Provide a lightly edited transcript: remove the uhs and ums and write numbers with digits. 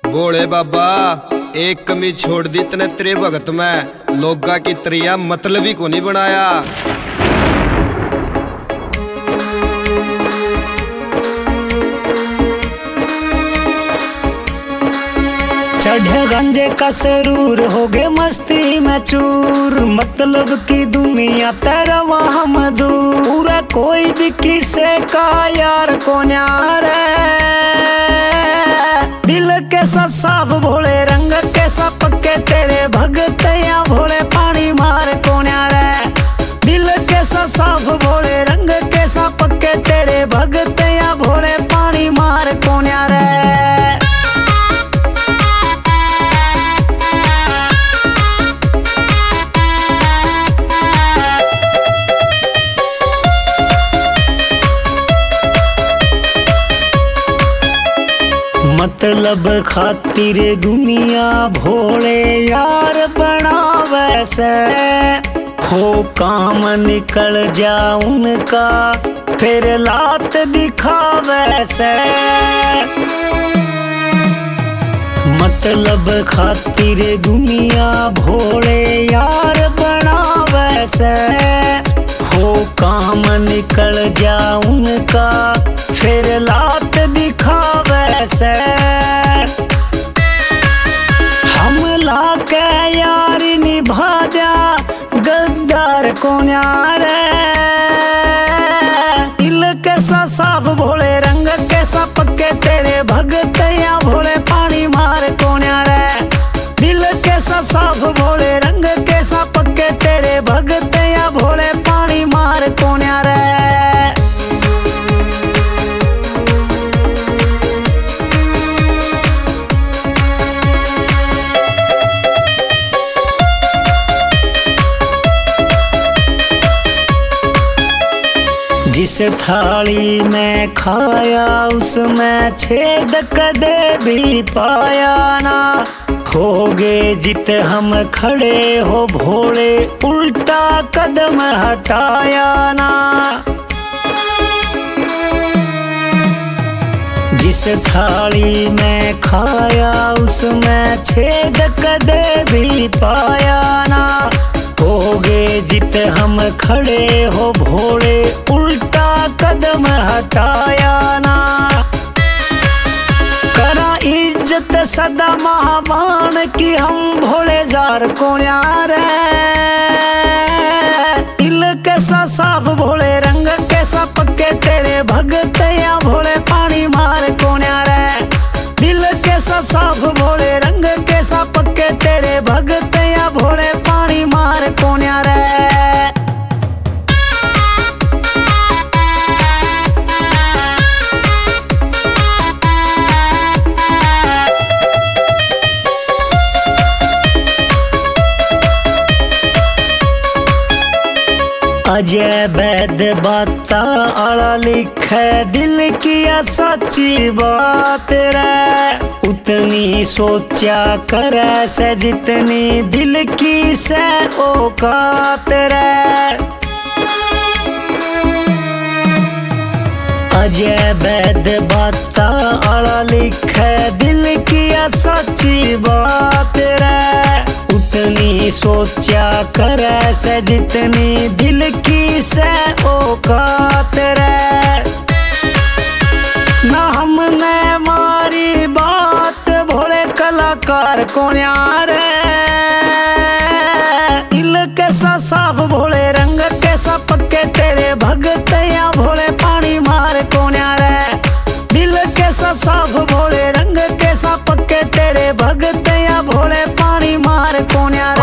बोले बाबा एक कमी छोड़ दी तने तेरे भगत में लोगा की तरिया मतलबी को नहीं बनाया। चढ़े गंजे का सरूर हो गए मस्ती में चूर, मतलब की दुनिया तेरा वहाँ मधुर। कोई भी किसे का यार को न्यार दिल के साफ भोले रंग के सा पक्के तेरे भगत या भोले पानी मार को न्यार दिल के साफ भोले रंग के सा पक्के तेरे भगत या भोले पानी मार को न्यार। मतलब खातिर दुनिया भोले यार बनावे से, हो काम निकल जा उनका फिर लात दिखावे से। मतलब खातिर दुनिया भोले यार बनावे से, हो काम निकल जा उनका फिर लात दिखावे से। हमला के यार निभा दिया गद्दार को न्यार दिल के साफ भोले रंग के सा पक्के तेरे भगत या भोले पानी मार को न्यार दिल के साफ भोले रंग के सा पक्के तेरे भगत या भोले पानी मार को न्यार। जिस थाली में खाया उसमें छेद कदे भी पाया ना, होगे जित हम खड़े हो भोले उल्टा कदम हटाया ना। जिस थाली में खाया उसमें छेद कदे भी पाया ना, होगे जित हम खड़े हो भोले उल्टा कदम हटाया ना। करा इज्जत सदा महावान की हम भोले जार को न्यार दिल के साफ भोले रंग के सा पक्के तेरे भगत या भोले पानी मार को न्यार दिल के साफ भोले रंग के सा पक्के तेरे भगत या भोले पानी मार को न्यार। अजय वैद बाता आला लिखे दिल की सच्ची बात रे, उतनी सोचा करे से जितनी दिल की से औकात रे। अजय वैद बाता आला लिखे दिल की सच्ची बात रे, उतनी सोचा करे से जितनी दिल की से औकात रे। ना हमने मारी बात भोले कलाकार को न्यार दिल के साफ भोले रंग के सा पक्के तेरे भगत या भोले पानी मार को न्यार दिल के साफ भोले रंग के सा पक्के तेरे भगत या भोले पानी मार को न्यार।